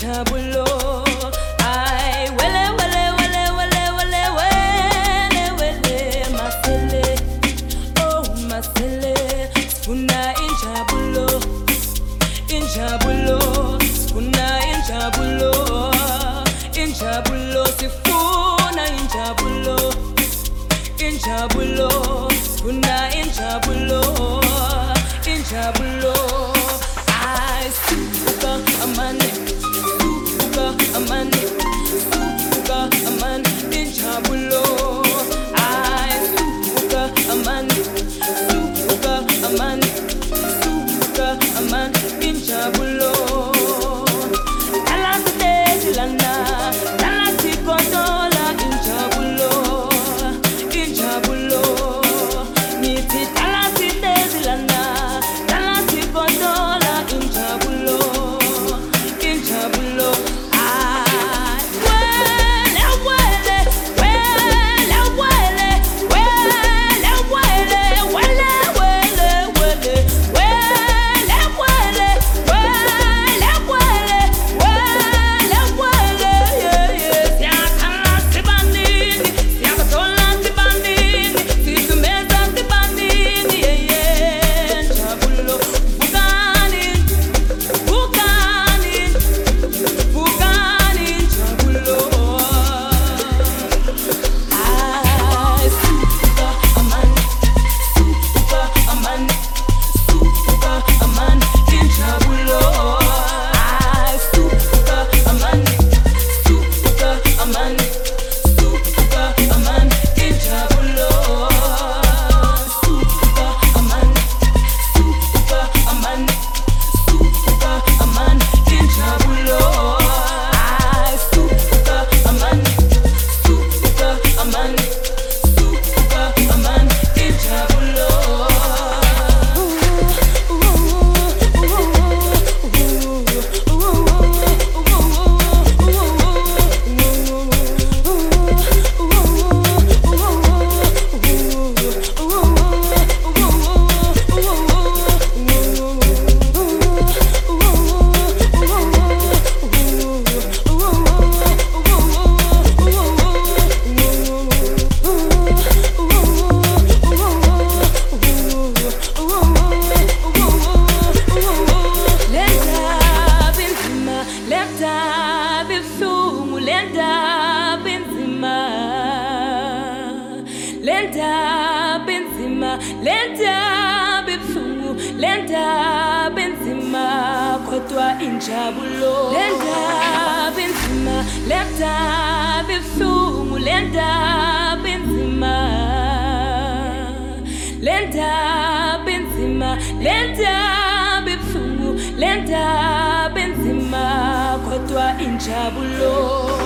injabulo. Ay, wele wele wele wele wele wele wele masele. Oh masele, sifuna injabulo. Injabulo, sifuna injabulo. Injabulo, sifuna injabulo. Injabulo, sifuna injabulo. Injabulo, ay suka amane, suka amane, suka amane. Injabulo, ay suka amane, suka amane, suka amane. Injabulo, ala te dilana, ala ti kondola. Injabulo, injabulo, ni ti ala ti te dilana. Lenta bibsungu, lenta benzima, kotwa injabulo. Lenta benzima, lenta bibsungu, lenta benzima. Lenta benzima, lenta bibsungu, lenta benzima, kotwa injabulo.